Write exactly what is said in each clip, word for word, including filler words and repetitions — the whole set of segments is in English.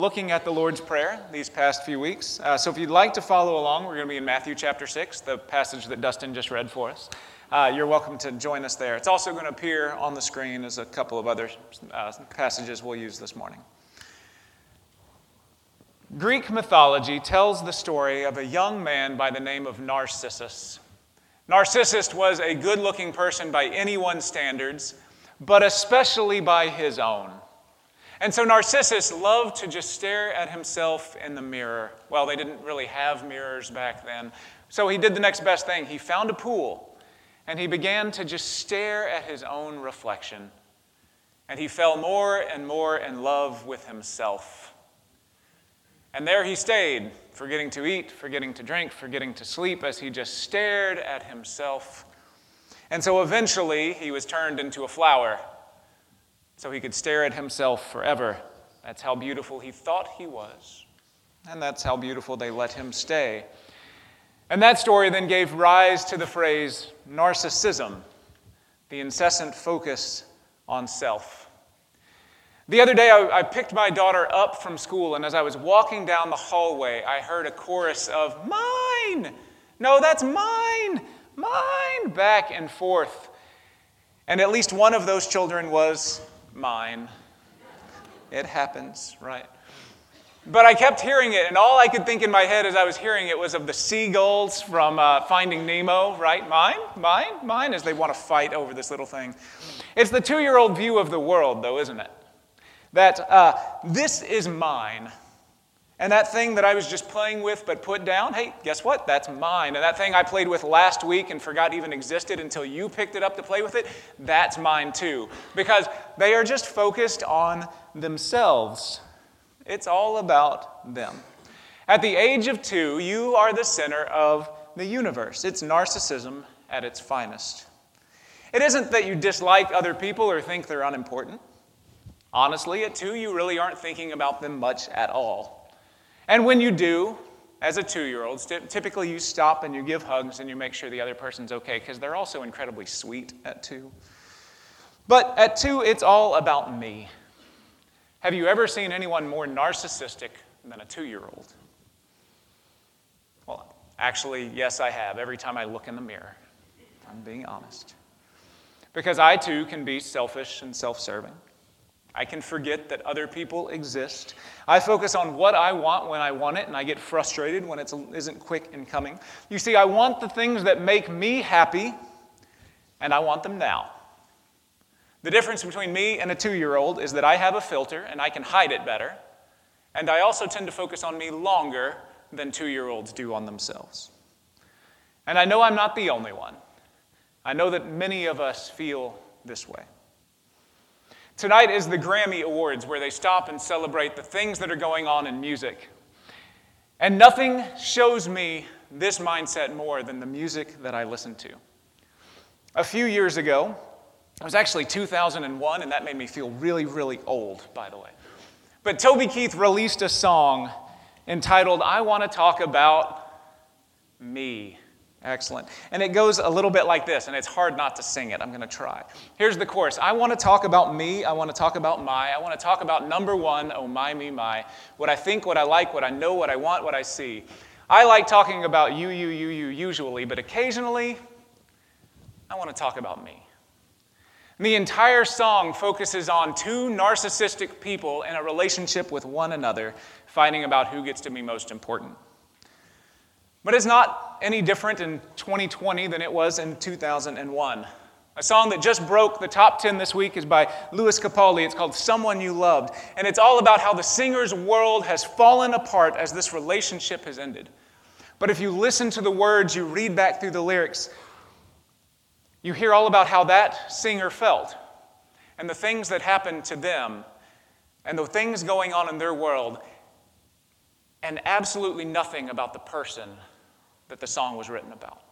Looking at the Lord's Prayer these past few weeks. Uh, so if you'd like to follow along, we're going to be in Matthew chapter six, the passage that Dustin just read for us. Uh, you're welcome to join us there. It's also going to appear on the screen as a couple of other uh, passages we'll use this morning. Greek mythology tells the story of a young man by the name of Narcissus. Narcissus was a good-looking person by anyone's standards, but especially by his own. And so Narcissus loved to just stare at himself in the mirror. Well, they didn't really have mirrors back then. So he did the next best thing. He found a pool, and he began to just stare at his own reflection. And he fell more and more in love with himself. And there he stayed, forgetting to eat, forgetting to drink, forgetting to sleep, as he just stared at himself. And so eventually he was turned into a flower, so he could stare at himself forever. That's how beautiful he thought he was. And that's how beautiful they let him stay. And that story then gave rise to the phrase narcissism, the incessant focus on self. The other day, I, I picked my daughter up from school, and as I was walking down the hallway, I heard a chorus of, "Mine! No, that's mine! Mine!" back and forth. And at least one of those children was mine. It happens, right? But I kept hearing it, and all I could think in my head as I was hearing it was of the seagulls from uh, Finding Nemo, right? Mine, mine, mine, as they want to fight over this little thing. It's the two-year-old view of the world, though, isn't it? That uh, this is mine. And that thing that I was just playing with but put down, hey, guess what? That's mine. And that thing I played with last week and forgot even existed until you picked it up to play with it, that's mine too. Because they are just focused on themselves. It's all about them. At the age of two, you are the center of the universe. It's narcissism at its finest. It isn't that you dislike other people or think they're unimportant. Honestly, at two, you really aren't thinking about them much at all. And when you do, as a two-year-old, typically you stop and you give hugs and you make sure the other person's okay, because they're also incredibly sweet at two. But at two, it's all about me. Have you ever seen anyone more narcissistic than a two-year-old? Well, actually, yes, I have, every time I look in the mirror. I'm being honest. Because I, too, can be selfish and self-serving. I can forget that other people exist. I focus on what I want when I want it, and I get frustrated when it isn't quick in coming. You see, I want the things that make me happy, and I want them now. The difference between me and a two-year-old is that I have a filter, and I can hide it better, and I also tend to focus on me longer than two-year-olds do on themselves. And I know I'm not the only one. I know that many of us feel this way. Tonight is the Grammy Awards, where they stop and celebrate the things that are going on in music. And nothing shows me this mindset more than the music that I listen to. A few years ago, it was actually two thousand one, and that made me feel really, really old, by the way. But Toby Keith released a song entitled, "I Want to Talk About Me." Excellent. And it goes a little bit like this, and it's hard not to sing it. I'm going to try. Here's the chorus. I want to talk about me. I want to talk about my. I want to talk about number one, oh my, me, my. What I think, what I like, what I know, what I want, what I see. I like talking about you, you, you, you usually, but occasionally, I want to talk about me. And the entire song focuses on two narcissistic people in a relationship with one another, fighting about who gets to be most important. But it's not any different in twenty twenty than it was in two thousand one. A song that just broke the top ten this week is by Lewis Capaldi. It's called "Someone You Loved." And it's all about how the singer's world has fallen apart as this relationship has ended. But if you listen to the words, you read back through the lyrics, you hear all about how that singer felt and the things that happened to them and the things going on in their world, and absolutely nothing about the person that the song was written about.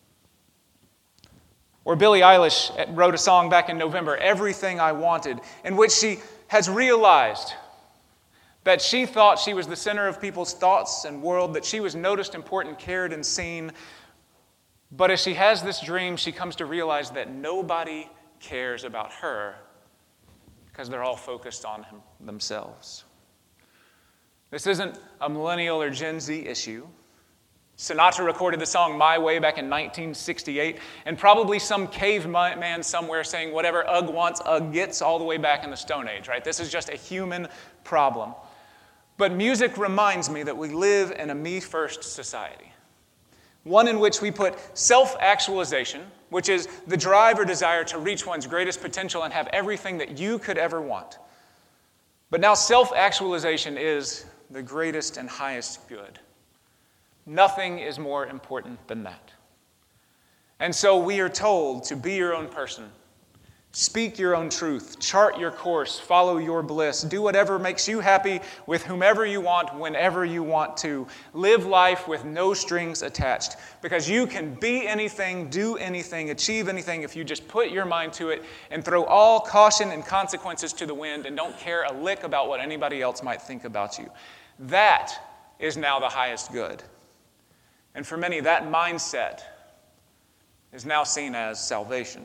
Or Billie Eilish wrote a song back in November, "Everything I Wanted," in which she has realized that she thought she was the center of people's thoughts and world, that she was noticed, important, cared, and seen. But as she has this dream, she comes to realize that nobody cares about her because they're all focused on him, themselves. This isn't a millennial or Gen Z issue. Sinatra recorded the song My Way back in nineteen sixty-eight, and probably some caveman somewhere saying whatever Ugg wants, Ugg gets, all the way back in the Stone Age, right? This is just a human problem. But music reminds me that we live in a me-first society, one in which we put self-actualization, which is the drive or desire to reach one's greatest potential and have everything that you could ever want. But now self-actualization is the greatest and highest good. Nothing is more important than that. And so we are told to be your own person, speak your own truth, chart your course, follow your bliss, do whatever makes you happy with whomever you want, whenever you want to. Live life with no strings attached, because you can be anything, do anything, achieve anything if you just put your mind to it and throw all caution and consequences to the wind and don't care a lick about what anybody else might think about you. That is now the highest good. And for many, that mindset is now seen as salvation.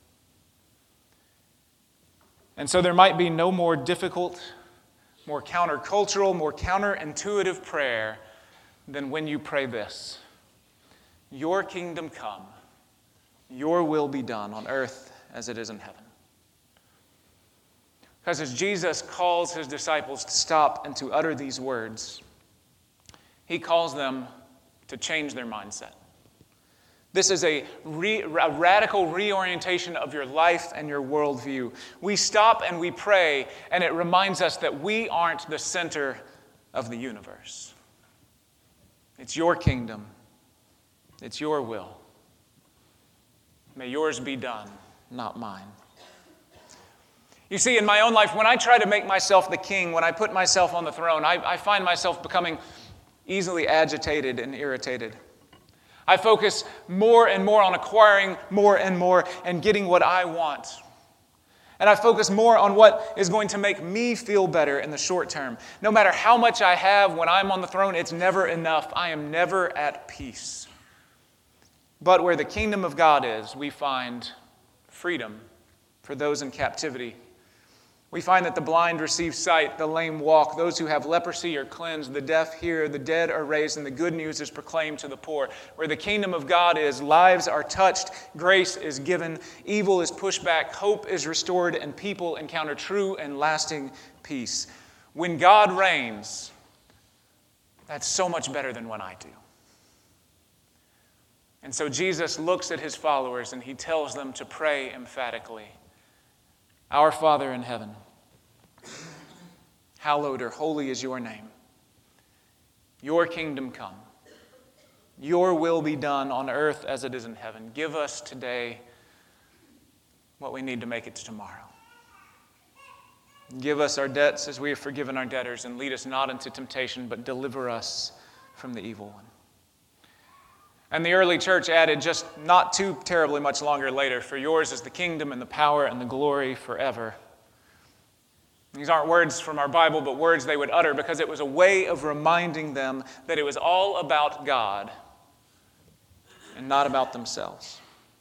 And so there might be no more difficult, more countercultural, more counterintuitive prayer than when you pray this: Your kingdom come, your will be done on earth as it is in heaven. Because as Jesus calls his disciples to stop and to utter these words, he calls them to change their mindset. This is a, re, a radical reorientation of your life and your worldview. We stop and we pray, and it reminds us that we aren't the center of the universe. It's your kingdom. It's your will. May yours be done, not mine. You see, in my own life, when I try to make myself the king, when I put myself on the throne, I, I find myself becoming easily agitated and irritated. I focus more and more on acquiring more and more and getting what I want. And I focus more on what is going to make me feel better in the short term. No matter how much I have when I'm on the throne, it's never enough. I am never at peace. But where the kingdom of God is, we find freedom for those in captivity. We find that the blind receive sight, the lame walk, those who have leprosy are cleansed, the deaf hear, the dead are raised, and the good news is proclaimed to the poor. Where the kingdom of God is, lives are touched, grace is given, evil is pushed back, hope is restored, and people encounter true and lasting peace. When God reigns, that's so much better than when I do. And so Jesus looks at his followers and he tells them to pray emphatically. Our Father in heaven, hallowed or holy is your name. Your kingdom come. Your will be done on earth as it is in heaven. Give us today what we need to make it to tomorrow. Give us our debts as we have forgiven our debtors, and lead us not into temptation, but deliver us from the evil one. And the early church added just not too terribly much longer later, for yours is the kingdom and the power and the glory forever. These aren't words from our Bible, but words they would utter because it was a way of reminding them that it was all about God and not about themselves.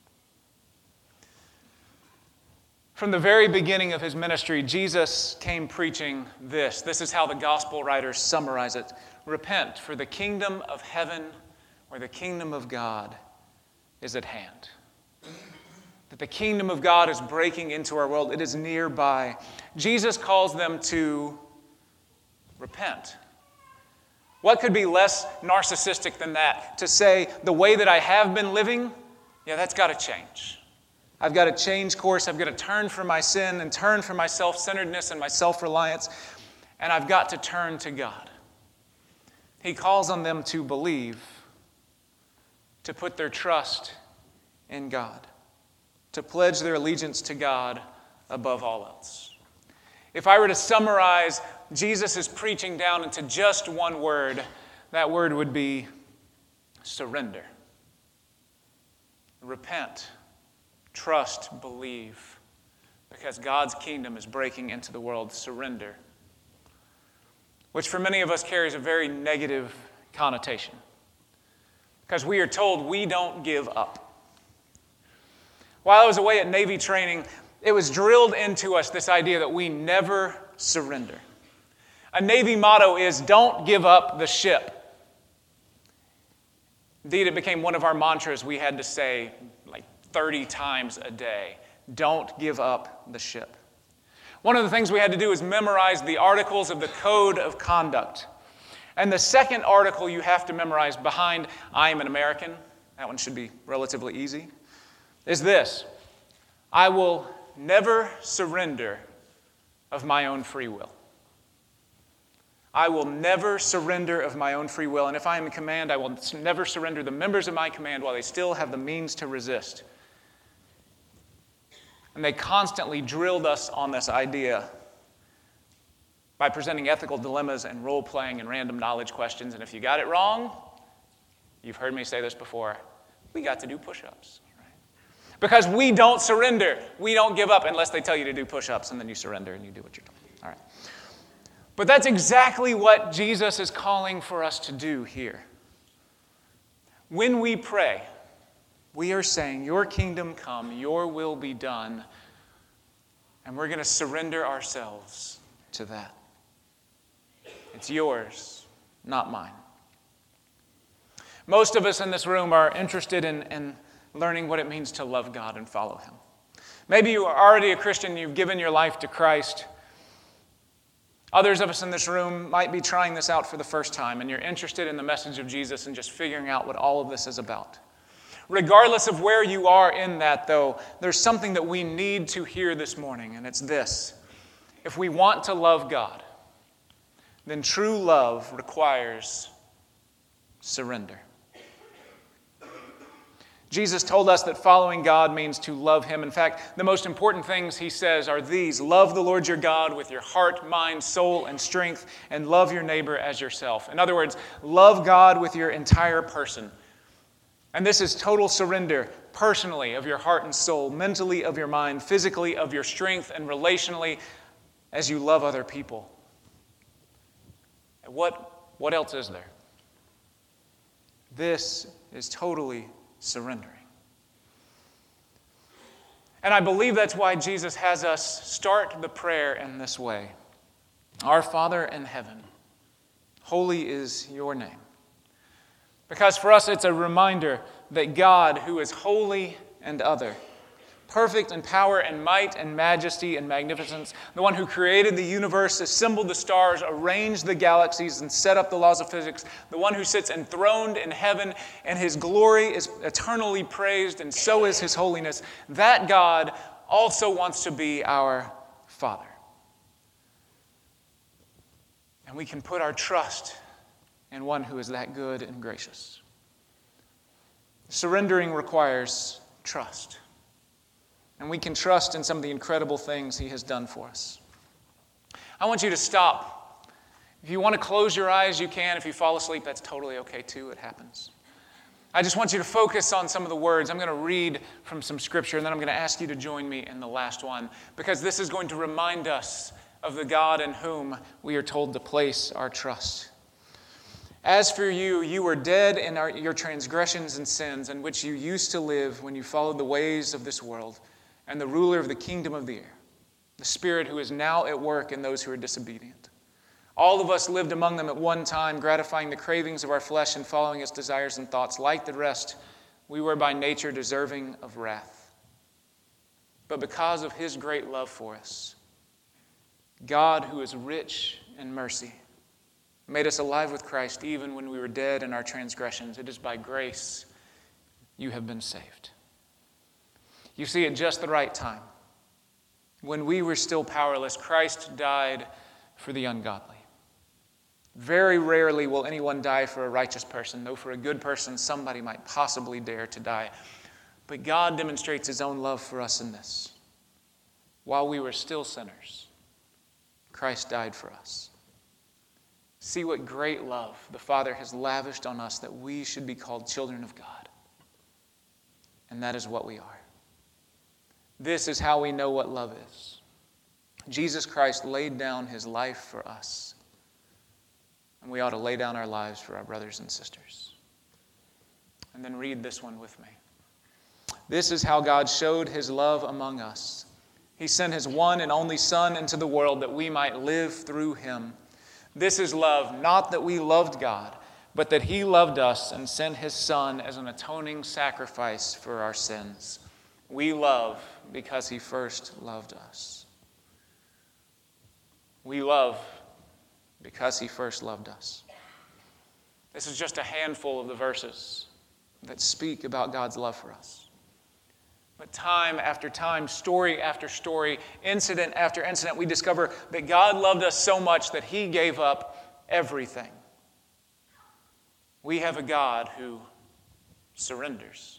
From the very beginning of his ministry, Jesus came preaching this. This is how the gospel writers summarize it. Repent, for the kingdom of heaven where the kingdom of God is at hand. That the kingdom of God is breaking into our world. It is nearby. Jesus calls them to repent. What could be less narcissistic than that? To say, the way that I have been living, yeah, that's got to change. I've got to change course. I've got to turn from my sin and turn from my self-centeredness and my self-reliance. And I've got to turn to God. He calls on them to believe, to put their trust in God, to pledge their allegiance to God above all else. If I were to summarize Jesus' preaching down into just one word, that word would be surrender. Repent, trust, believe, because God's kingdom is breaking into the world. Surrender, which for many of us carries a very negative connotation. Because we are told we don't give up. While I was away at Navy training, it was drilled into us this idea that we never surrender. A Navy motto is, "Don't give up the ship." Indeed, it became one of our mantras we had to say like thirty times a day. Don't give up the ship. One of the things we had to do is memorize the articles of the Code of Conduct. And the second article you have to memorize behind "I am an American," that one should be relatively easy, is this: I will never surrender of my own free will. I will never surrender of my own free will. And if I am in command, I will never surrender the members of my command while they still have the means to resist. And they constantly drilled us on this idea by presenting ethical dilemmas and role-playing and random knowledge questions. And if you got it wrong, you've heard me say this before, we got to do push-ups. Right? Because we don't surrender. We don't give up unless they tell you to do push-ups, and then you surrender and you do what you're doing. All right. But that's exactly what Jesus is calling for us to do here. When we pray, we are saying, "Your kingdom come, your will be done," and we're going to surrender ourselves to that. It's yours, not mine. Most of us in this room are interested in, in learning what it means to love God and follow Him. Maybe you are already a Christian, you've given your life to Christ. Others of us in this room might be trying this out for the first time, and you're interested in the message of Jesus and just figuring out what all of this is about. Regardless of where you are in that, though, there's something that we need to hear this morning, and it's this. If we want to love God, then true love requires surrender. Jesus told us that following God means to love Him. In fact, the most important things He says are these: love the Lord your God with your heart, mind, soul, and strength, and love your neighbor as yourself. In other words, love God with your entire person. And this is total surrender, personally, of your heart and soul, mentally of your mind, physically of your strength, and relationally as you love other people. What, what else is there? This is totally surrendering. And I believe that's why Jesus has us start the prayer in this way. Our Father in heaven, holy is your name. Because for us it's a reminder that God, who is holy and other, perfect in power and might and majesty and magnificence, the one who created the universe, assembled the stars, arranged the galaxies, and set up the laws of physics, the one who sits enthroned in heaven, and His glory is eternally praised, and so is His holiness, that God also wants to be our Father. And we can put our trust in one who is that good and gracious. Surrendering requires trust. And we can trust in some of the incredible things He has done for us. I want you to stop. If you want to close your eyes, you can. If you fall asleep, that's totally okay too. It happens. I just want you to focus on some of the words. I'm going to read from some scripture, and then I'm going to ask you to join me in the last one, because this is going to remind us of the God in whom we are told to place our trust. As for you, you were dead in our, your transgressions and sins, in which you used to live when you followed the ways of this world, and the ruler of the kingdom of the air, the Spirit who is now at work in those who are disobedient. All of us lived among them at one time, gratifying the cravings of our flesh and following its desires and thoughts. Like the rest, we were by nature deserving of wrath. But because of His great love for us, God, who is rich in mercy, made us alive with Christ even when we were dead in our transgressions. It is by grace you have been saved. You see, at just the right time, when we were still powerless, Christ died for the ungodly. Very rarely will anyone die for a righteous person, though for a good person somebody might possibly dare to die. But God demonstrates His own love for us in this. While we were still sinners, Christ died for us. See what great love the Father has lavished on us, that we should be called children of God. And that is what we are. This is how we know what love is. Jesus Christ laid down His life for us. And we ought to lay down our lives for our brothers and sisters. And then read this one with me. This is how God showed His love among us. He sent His one and only Son into the world that we might live through Him. This is love, not that we loved God, but that he loved us and sent his Son as an atoning sacrifice for our sins. We love because he first loved us. We love because he first loved us. This is just a handful of the verses that speak about God's love for us. But time after time, story after story, incident after incident, we discover that God loved us so much that he gave up everything. We have a God who surrenders.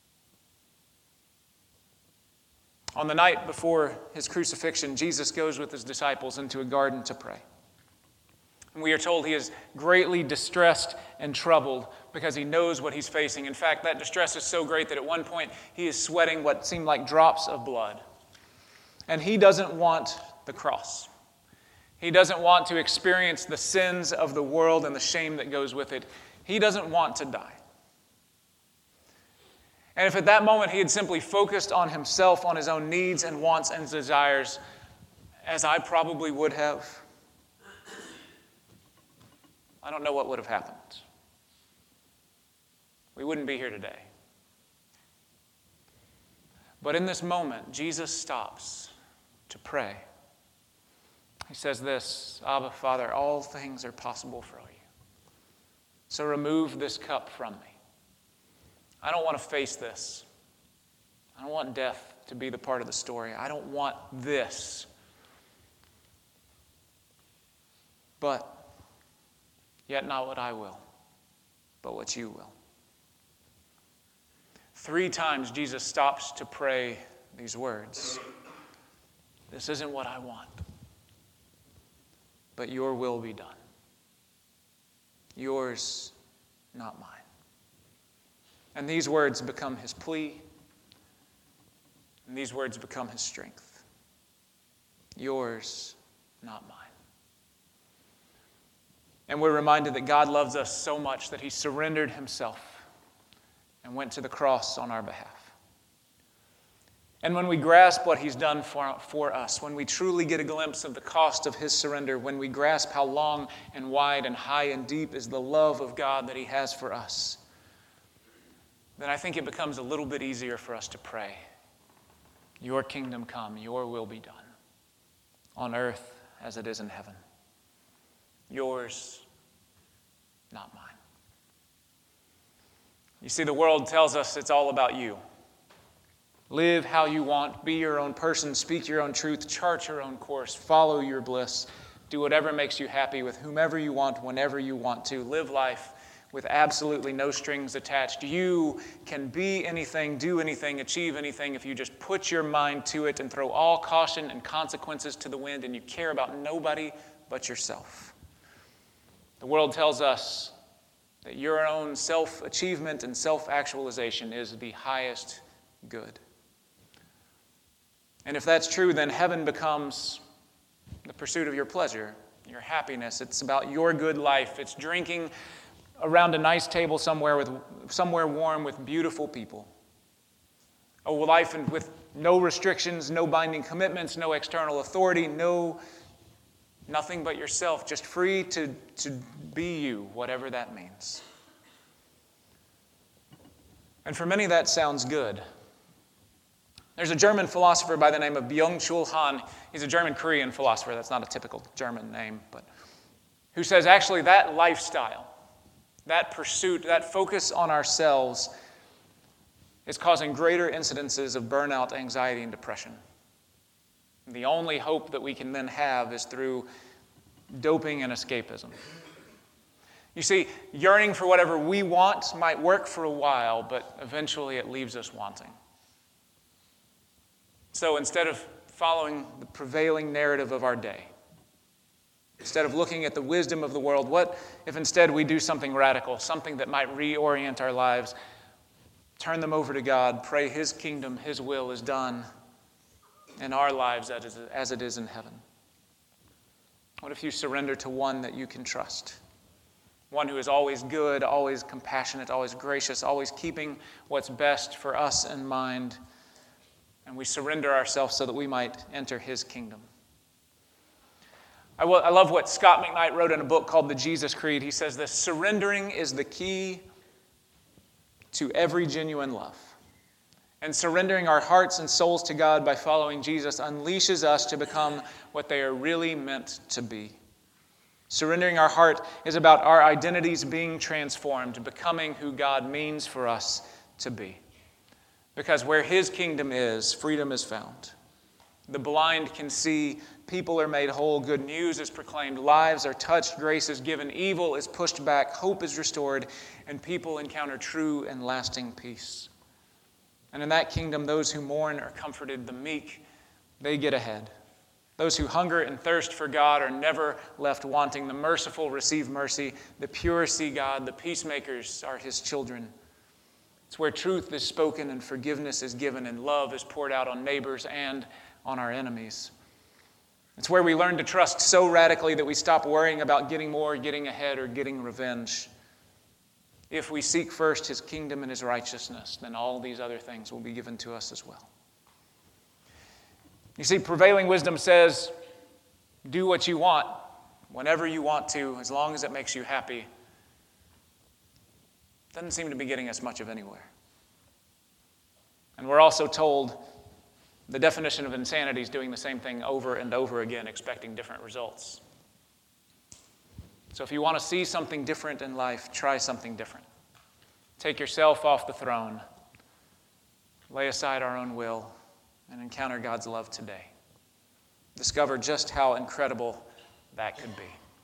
On the night before his crucifixion, Jesus goes with his disciples into a garden to pray. And we are told he is greatly distressed and troubled because he knows what he's facing. In fact, that distress is so great that at one point he is sweating what seemed like drops of blood. And he doesn't want the cross. He doesn't want to experience the sins of the world and the shame that goes with it. He doesn't want to die. And if at that moment he had simply focused on himself, on his own needs and wants and desires, as I probably would have, I don't know what would have happened. We wouldn't be here today. But in this moment, Jesus stops to pray. He says this, Abba, Father, all things are possible for you. So remove this cup from me. I don't want to face this. I don't want death to be the part of the story. I don't want this. But yet not what I will, but what you will. Three times Jesus stops to pray these words. This isn't what I want, but your will be done. Yours, not mine. And these words become his plea, and these words become his strength. Yours, not mine. And we're reminded that God loves us so much that he surrendered himself and went to the cross on our behalf. And when we grasp what he's done for, for us, when we truly get a glimpse of the cost of his surrender, when we grasp how long and wide and high and deep is the love of God that he has for us, then I think it becomes a little bit easier for us to pray. Your kingdom come, your will be done, on earth as it is in heaven. Yours, not mine. You see, the world tells us it's all about you. Live how you want, be your own person, speak your own truth, chart your own course, follow your bliss, do whatever makes you happy with whomever you want, whenever you want to. Live life with absolutely no strings attached. You can be anything, do anything, achieve anything if you just put your mind to it and throw all caution and consequences to the wind, and you care about nobody but yourself. The world tells us that your own self-achievement and self-actualization is the highest good. And if that's true, then heaven becomes the pursuit of your pleasure, your happiness. It's about your good life. It's drinking around a nice table somewhere with somewhere warm with beautiful people. A life with no restrictions, no binding commitments, no external authority, no nothing but yourself, just free to, to be you, whatever that means. And for many, that sounds good. There's a German philosopher by the name of Byung-Chul Han. He's a German-Korean philosopher. That's not a typical German name, but who says actually that lifestyle, that pursuit, that focus on ourselves is causing greater incidences of burnout, anxiety, and depression. The only hope that we can then have is through doping and escapism. You see, yearning for whatever we want might work for a while, but eventually it leaves us wanting. So instead of following the prevailing narrative of our day, instead of looking at the wisdom of the world, what if instead we do something radical, something that might reorient our lives, turn them over to God, pray his kingdom, his will is done in our lives as it is in heaven? What if you surrender to one that you can trust? One who is always good, always compassionate, always gracious, always keeping what's best for us in mind. And we surrender ourselves so that we might enter his kingdom. I, w- I love what Scott McKnight wrote in a book called The Jesus Creed. He says this: surrendering is the key to every genuine love. And surrendering our hearts and souls to God by following Jesus unleashes us to become what they are really meant to be. Surrendering our heart is about our identities being transformed, becoming who God means for us to be. Because where His kingdom is, freedom is found. The blind can see, people are made whole, good news is proclaimed, lives are touched, grace is given, evil is pushed back, hope is restored, and people encounter true and lasting peace. And in that kingdom, those who mourn are comforted, the meek, they get ahead. Those who hunger and thirst for God are never left wanting. The merciful receive mercy, the pure see God, the peacemakers are His children. It's where truth is spoken and forgiveness is given and love is poured out on neighbors and on our enemies. It's where we learn to trust so radically that we stop worrying about getting more, getting ahead, or getting revenge. If we seek first His kingdom and His righteousness, then all these other things will be given to us as well. You see, prevailing wisdom says, do what you want, whenever you want to, as long as it makes you happy. Doesn't seem to be getting us much of anywhere. And we're also told the definition of insanity is doing the same thing over and over again, expecting different results. So if you want to see something different in life, try something different. Take yourself off the throne. Lay aside our own will and encounter God's love today. Discover just how incredible that could be.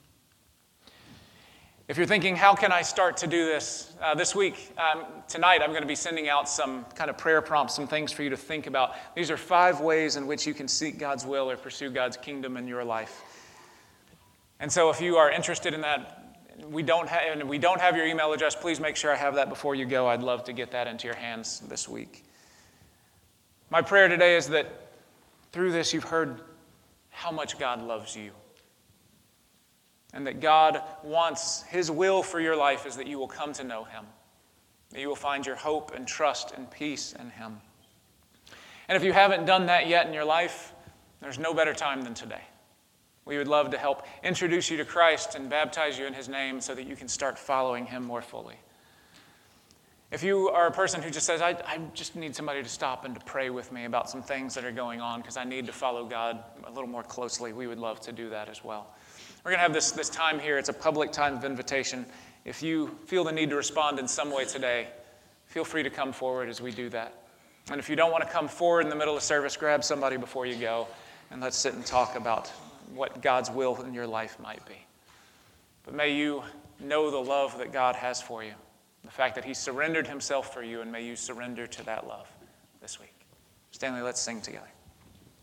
If you're thinking, how can I start to do this? Uh, this week, um, tonight, I'm going to be sending out some kind of prayer prompts, some things for you to think about. These are five ways in which you can seek God's will or pursue God's kingdom in your life. And so if you are interested in that, we don't have, and we don't have your email address, please make sure I have that before you go. I'd love to get that into your hands this week. My prayer today is that through this you've heard how much God loves you. And that God wants, His will for your life is that you will come to know Him. That you will find your hope and trust and peace in Him. And if you haven't done that yet in your life, there's no better time than today. We would love to help introduce you to Christ and baptize you in His name so that you can start following Him more fully. If you are a person who just says, I, I just need somebody to stop and to pray with me about some things that are going on because I need to follow God a little more closely, we would love to do that as well. We're going to have this, this time here. It's a public time of invitation. If you feel the need to respond in some way today, feel free to come forward as we do that. And if you don't want to come forward in the middle of service, grab somebody before you go and let's sit and talk about what God's will in your life might be. But may you know the love that God has for you, the fact that He surrendered Himself for you, and may you surrender to that love this week. Stanley, let's sing together.